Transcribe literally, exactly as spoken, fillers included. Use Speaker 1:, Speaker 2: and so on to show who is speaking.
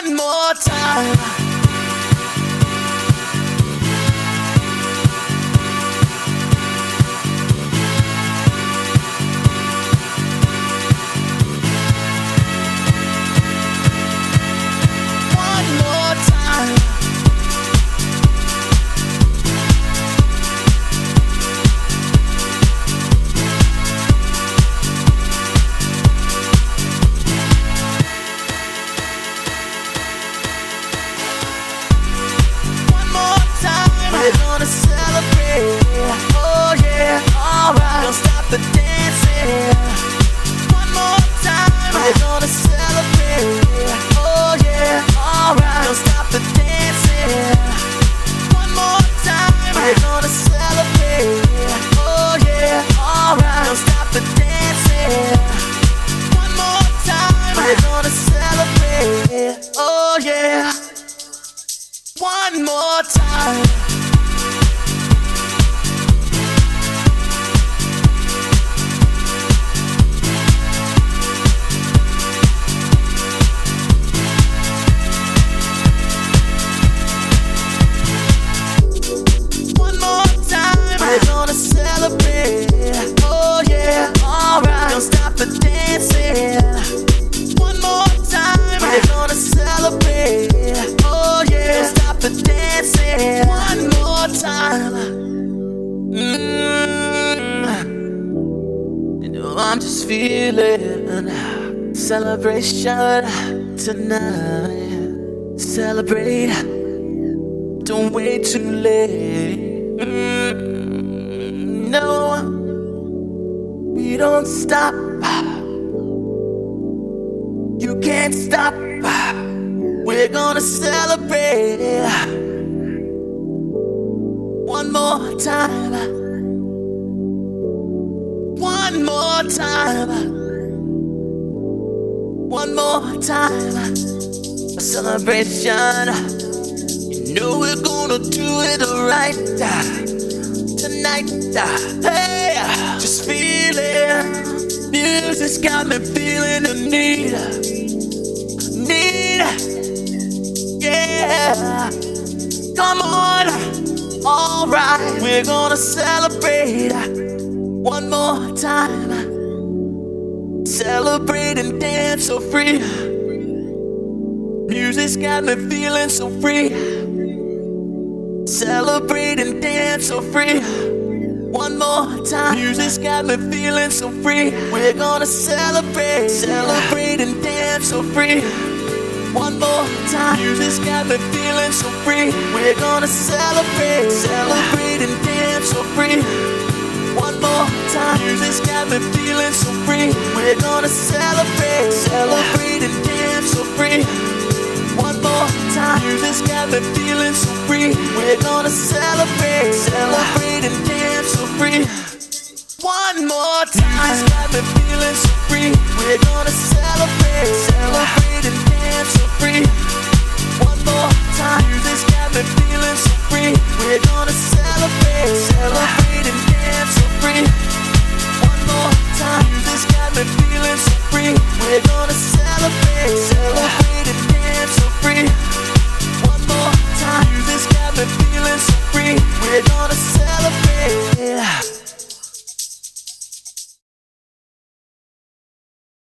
Speaker 1: one more time. One more time. We're gonna celebrate, oh yeah, alright. Don't stop the dancing. One more time. We're gonna celebrate, oh yeah, alright. Don't stop the dancing. One more time. We're gonna celebrate, oh yeah, alright. Don't stop the dancing. One more time. We're gonna celebrate, oh yeah. One more time. We're gonna celebrate, oh yeah, alright. Don't stop the dancing. One more time. We're gonna celebrate, oh yeah. Don't stop the dancing. One more time. Mm. You know I'm just feeling celebration tonight. Celebrate, don't wait too late. Mm, no, we don't stop. You can't stop. We're gonna celebrate one more time. One more time. One more time. A celebration. You know we're gonna do it right tonight. Hey, just feel it. Music's got me feeling the need, need. Yeah, come on. All right, we're gonna celebrate one more time. Celebrate and dance so free. Music's got me feeling so free. Celebrate and dance so free. One more time. Music's got me feeling so free. We're gonna celebrate. Celebrate and dance so free. One more time. Music's got me feeling so free. We're gonna celebrate. Celebrate and dance so free. One more time. Music's got me feeling so free. We're gonna celebrate. Celebrate and dance so free. One more time. Music's got me feeling so free. We're gonna celebrate. Celebrate and dance so free. One more time. Music's got me feeling so free. We're gonna celebrate. Celebrate and dance so free. One more time. Music's got me feeling so free. We're gonna celebrate. Celebrate and dance so free. One more time. Music's got me feeling so free. We're gonna celebrate. Celebrate and dance so free.